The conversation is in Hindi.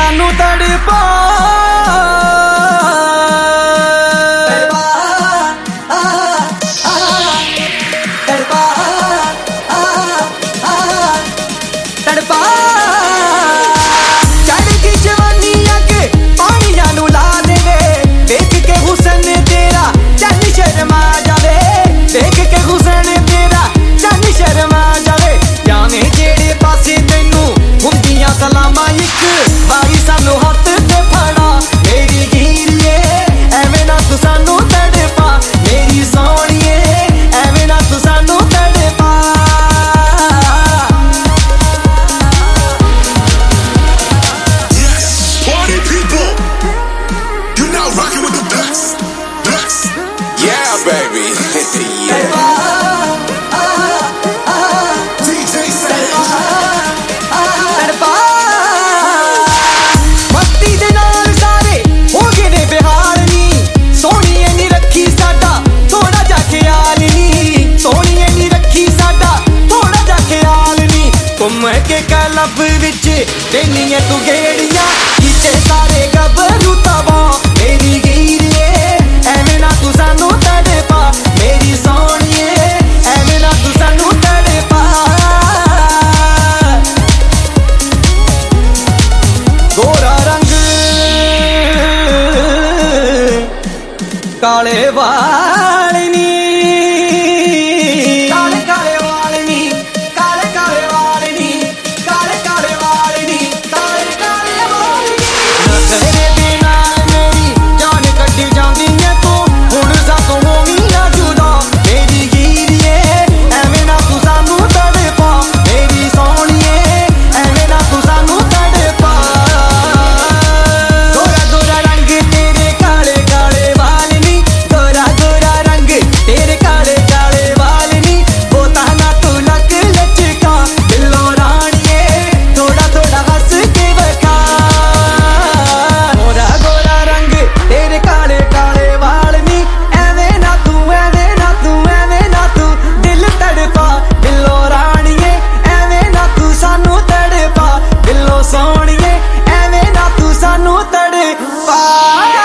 सानू तड़पा तड़पा चढ़ती जवानी आके पानिया नू ला देवे देख के हुसन तेरा चल शर्मा जावे देख के हुसन तेरा चल शर्मा जावे जाने जेड़े पासे तैनू हुंदियां सलामां इक बारी सानू हत्थ ते फड़ा मेरी हीरिए एवें ना तू सानू तड़पा मेरी सोहणिए एवें ना तू सानू तड़पा। Baby, yeah. मस्ती दे नाल सारे हो गए ने बिहार नी सोहणीए नी रखी साडा थोड़ा जा ख्याल नी सोहणीए नी रखी साडा थोड़ा जा ख्याल नी घुम के क्लब विच देनियां तू गेड़ियां खींचे सारे गबरू तवा मेरी हीरिए एवें ना तू सानू तड़पा मेरी सोहणीए एवें ना तू सानू तड़पा। गोरा रंग काले वाल नी काले काले वाल नी काले काले वाल नी काले काले वाल नी काले काले वाल नी तेरे बिना मेरी जान कटी जांदी है तू हुण साथों होवी ना जुदा मेरी हीरिए एवें ना तू सानू तड़पा मेरी सोहणीए एवें ना तू सानू तड़पा। गोरा गोरा रंग तेरे काले काले वाल नी गोरा गोरा रंग तेरे काले काले वाल नी बोता ना तू लक लचका दिलों राणिए थोड़ा थोड़ा हंस के बखा गोरा गोरा रंग तेरे काले काले वाल नी एवें ना तू एवें ना तू एवें ना तू दिल तड़पा दिलों राणिए एवें ना तू सानू तड़पा दिलों सोहणीए एवें ना तू सानू तड़पा।